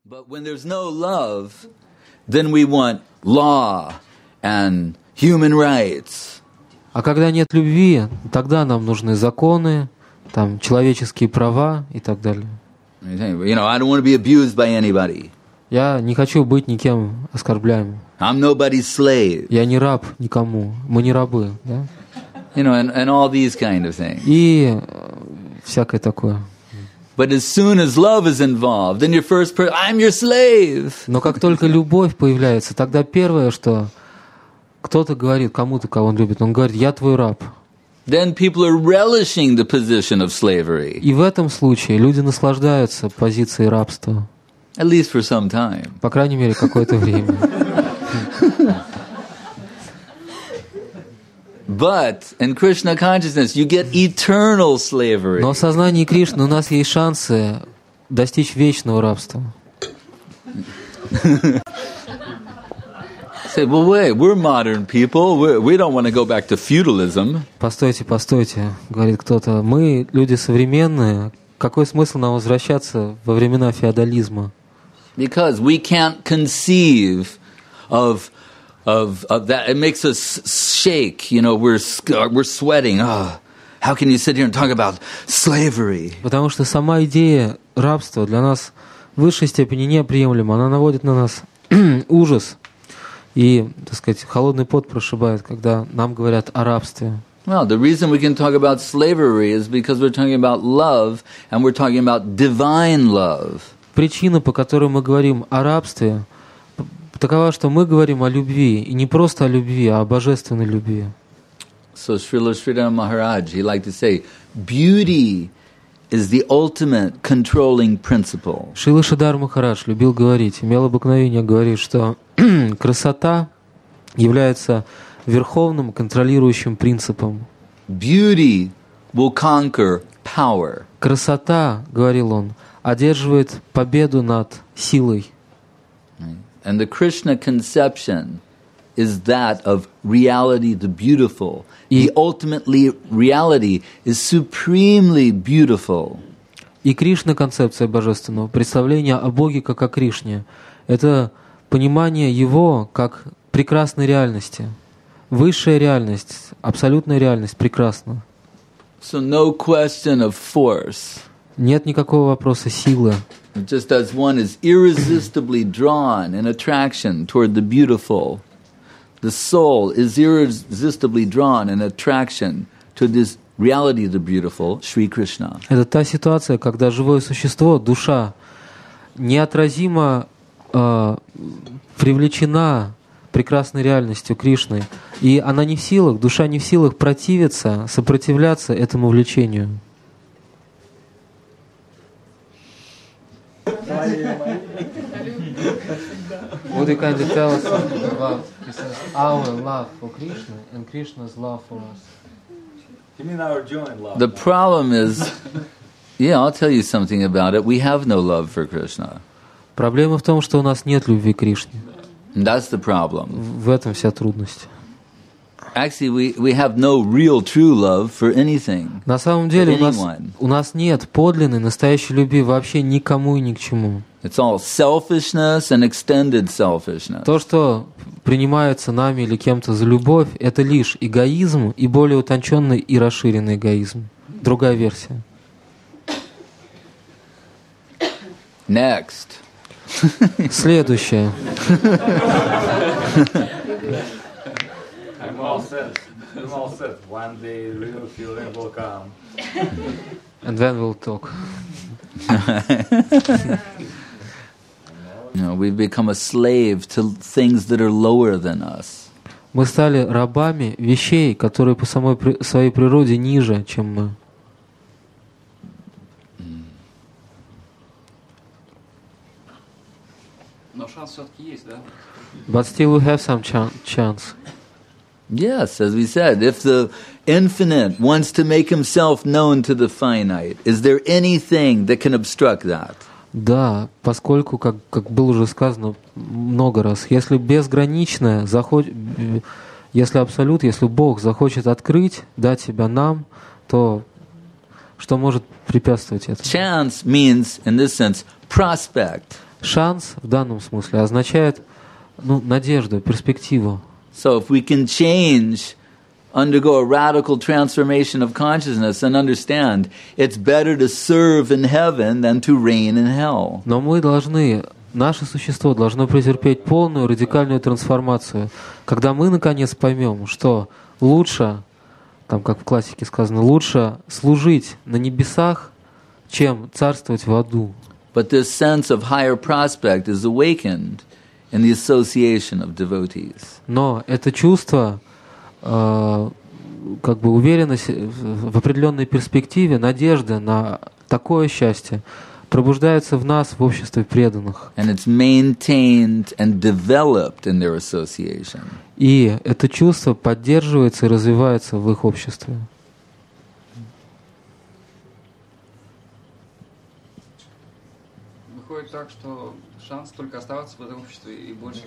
But when there's no love, then we want law and human rights. А когда нет любви, тогда нам нужны законы, там, человеческие права и так далее. You know, I don't want to be abused by anybody. Я не хочу быть никем оскорбляемым. I'm nobody's slave. Я не раб никому. Мы не рабы. Да? You know, and all these kind of things. И всякое такое. But as soon as love is involved, then your first person, I'm your slave. Но как только любовь появляется, тогда первое, что кто-то говорит кому-то, кого он любит, он говорит, я твой раб. Then people are relishing the position of slavery. И в этом случае люди наслаждаются позицией рабства. At least for some time. По крайней мере, какое-то время. But in Krishna consciousness, you get eternal slavery. Но в сознании Кришны у нас есть шансы достичь вечного рабства. Say, well, wait, we're modern people. We don't want to go back to feudalism. Постойте, постойте, говорит кто-то. Мы люди современные. Какой смысл нам возвращаться во времена феодализма? Because we can't conceive of that. It makes us shake. You know, we're sweating. Oh, how can you sit here and talk about slavery? Потому что сама идея рабства для нас в высшей степени неприемлема. Она наводит на нас ужас. И, так сказать, холодный пот прошибает, когда нам говорят о рабстве. Well, the reason we can talk about slavery is because we're talking about love, and we're talking about divine love. Причина, по которой мы говорим о рабстве, такова, что мы говорим о любви, и не просто о любви, а о божественной любви. So Srila Sridhar Maharaj, he liked to say, beauty is the ultimate controlling principle. Шрила Шридар Махарадж любил говорить, имел обыкновение говорить, что красота является верховным контролирующим принципом. Beauty will conquer power. Красота, говорил он, одерживает победу над силой. And the Krishna conception is that of reality, the beautiful. The ultimately reality is supremely beautiful. И Кришна концепция божественного, представление о Боге как о Кришне, это понимание Его как прекрасной реальности. Высшая реальность, абсолютная реальность прекрасна. So no question of force. Нет никакого вопроса силы. Just as one is irresistibly drawn in attraction toward the beautiful, the soul is irresistibly drawn in attraction to this reality of the beautiful, Shri Krishna. Это та ситуация, когда живое существо, душа, неотразимо привлечена прекрасной реальностью Кришны, и она не в силах, душа не в силах противиться, сопротивляться этому влечению. Would you kindly tell us something about our love for Krishna and Krishna's love for us? You mean our joint love? The problem is, yeah, I'll tell you something about it. We have no love for Krishna. Проблема в том, что у нас нет любви к Кришне. And that's the problem. В этом вся трудность. Actually, we have no real true love for anything. На самом деле у нас нет подлинной, настоящей любви вообще никому и ни к чему. It's all selfishness and extended selfishness. То, что принимается нами или кем-то за любовь, это лишь эгоизм и более утонченный и расширенный эгоизм. Другая версия. Next. Следующее. I'm all set. I'm all set. One day real feeling will come. And then we'll talk. You know, we've become a slave to things that are lower than us. Мы стали рабами вещей, которые по самой своей природе ниже, чем мы. Но шанс все-таки есть, да? But still we have some chance. Yes, as we said, if the infinite wants to make himself known to the finite, is there anything that can obstruct that? Да, поскольку, как было уже сказано много раз, если безграничное, если абсолют, если Бог захочет открыть, дать себя нам, то что может препятствовать этому? Chance means, in this sense, prospect. Шанс в данном смысле означает надежду, перспективу. So if we can undergo a radical transformation of consciousness and understand it's better to serve in heaven than to reign in hell. Но наше существо должно претерпеть полную радикальную трансформацию, когда мы наконец поймем, что лучше, там как в классике сказано, лучше служить на небесах, чем царствовать в аду. But this sense of higher prospect is awakened in the association of devotees. Но это чувство, уверенность в определенной перспективе, надежда на такое счастье пробуждается в нас в обществе преданных. And it's maintained and developed in their association. И это чувство поддерживается и развивается в их обществе. Выходит так, что шанс только оставаться в этом обществе и больше...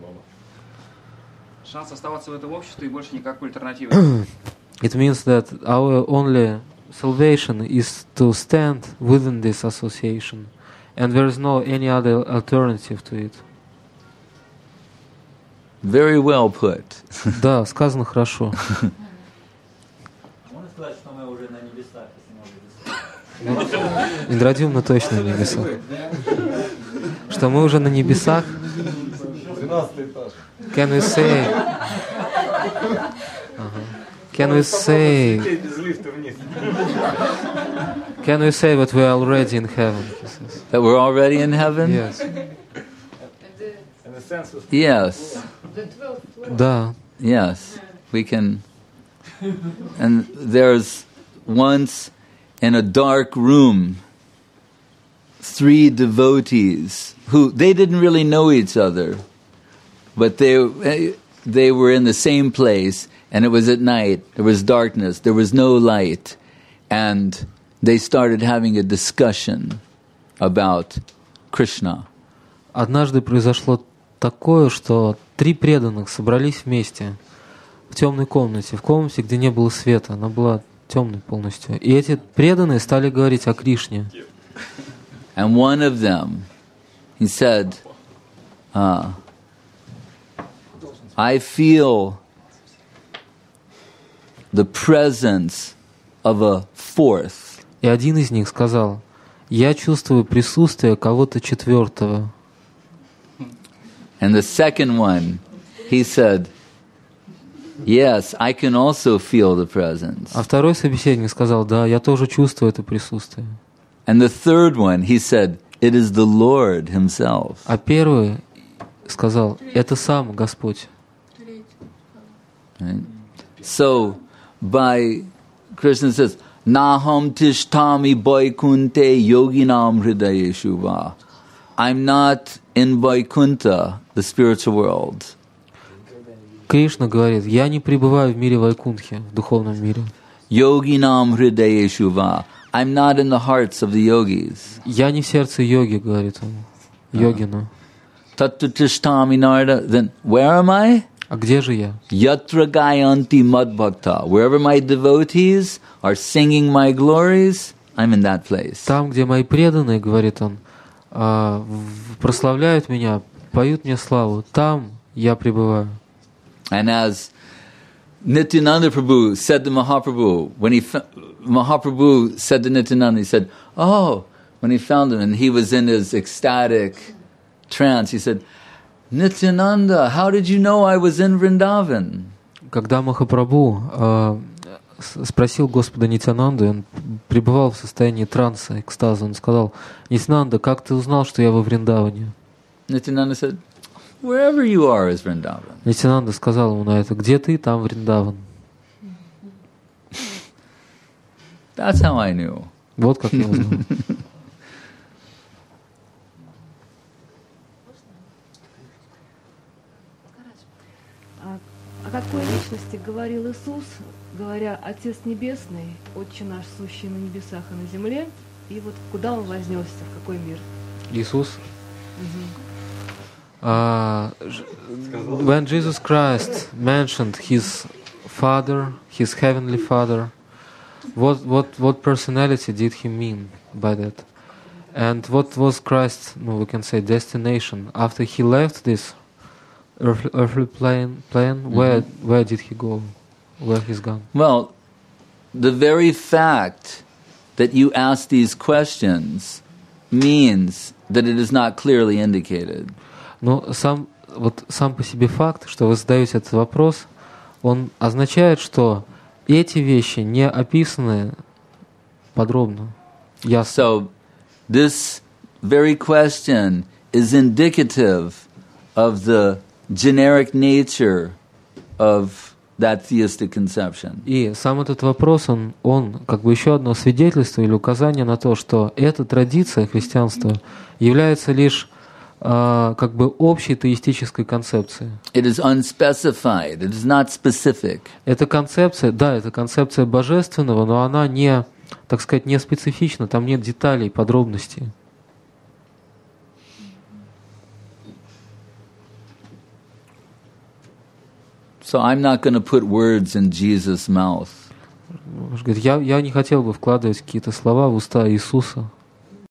Шанс оставаться в этом обществе и больше никакой альтернативы. It means that our only salvation is to stand within this association, and there is no any other alternative to it. Very well put. Да, сказано хорошо. Можно сказать, что мы уже на небесах, если можно написать? Индрадюмна точно на небесах. Что мы уже на небесах? 13 этаж. Can we say? Can we say? Без лифта вниз. Can we say that we are already in heaven? That we're already in heaven? Yes. In a sense, Yes. Да. Yes. We can. And there's once in a dark room 3 devotees who they didn't really know each other, but they were in the same place, and it was at night. There was darkness. There was no light, and they started having a discussion about Krishna. Однажды произошло такое, что 3 преданных собрались вместе в темной комнате, в комнате, где не было света, она была темной полностью. И эти преданные стали говорить о Кришне. And one of them, he said, I feel the presence of a fourth. И один из них сказал: я чувствую присутствие кого-то 4-го. And the second one, he said, yes, I can also feel the presence. А второй собеседник сказал: да, я тоже чувствую это присутствие. And the third one, he said, it is the Lord himself. А первый сказал: это сам Господь. Right? So, by Krishna says, Naham tishtami Vaikunte yoginam hridayeshu va. I'm not in Vaikunta, the spiritual world. Кришна говорит: я не пребываю в мире Вайкунтхи, в духовном мире. Yoginam hridayeshu va. I'm not in the hearts of the yogis. Я не в сердце йоги, говорит он, йогину. Tattva tishtami narada. Then where am I? А где же я? Yatra gayanti madbhakta. Wherever my devotees are singing my glories, I'm in that place. Там, где мои преданные, говорит он, прославляют меня, поют мне славу, там я пребываю. And as Nityananda Prabhu said to Mahaprabhu, when Mahaprabhu said to Nityananda, he said, oh, when he found him and he was in his ecstatic trance, he said, Nityananda, how did you know I was in Vrindavan? Когда Махапрабху спросил Господа Нитянанду, он пребывал в состоянии транса, экстаза, он сказал: Нитянанда, как ты узнал, что я во Вриндаване? Nityananda said, wherever you are is Vrindavan. Нитянанда сказал ему на это: где ты, там Вриндаван. That's how I knew. Вот как я узнал. О какой личности говорил Иисус, говоря: Отец Небесный, Отче наш, сущий на небесах и на земле, и вот куда Он вознесся, в какой мир? Иисус. When Jesus Christ mentioned His Father, His Heavenly Father, what personality did He mean by that? And what was Christ's, we can say, destination after he left this earthly plane? Where did he go? Where he's gone? Well, the very fact that you ask these questions means that it is not clearly indicated. Но сам по себе факт, что вы задаете этот вопрос, он означает, что эти вещи не описаны подробно, ясно. So, this very question is indicative of the generic nature of that theistic conception. И сам этот вопрос, он как бы еще одно свидетельство или указание на то, что эта традиция христианства является лишь как бы общей теистической концепцией. It is unspecified. It is not specific. Эта концепция, да, это концепция божественного, но она не, так сказать, не специфична, там нет деталей, подробностей. So I'm not going to put words in Jesus' mouth. Я не хотел бы вкладывать какие-то слова в уста Иисуса.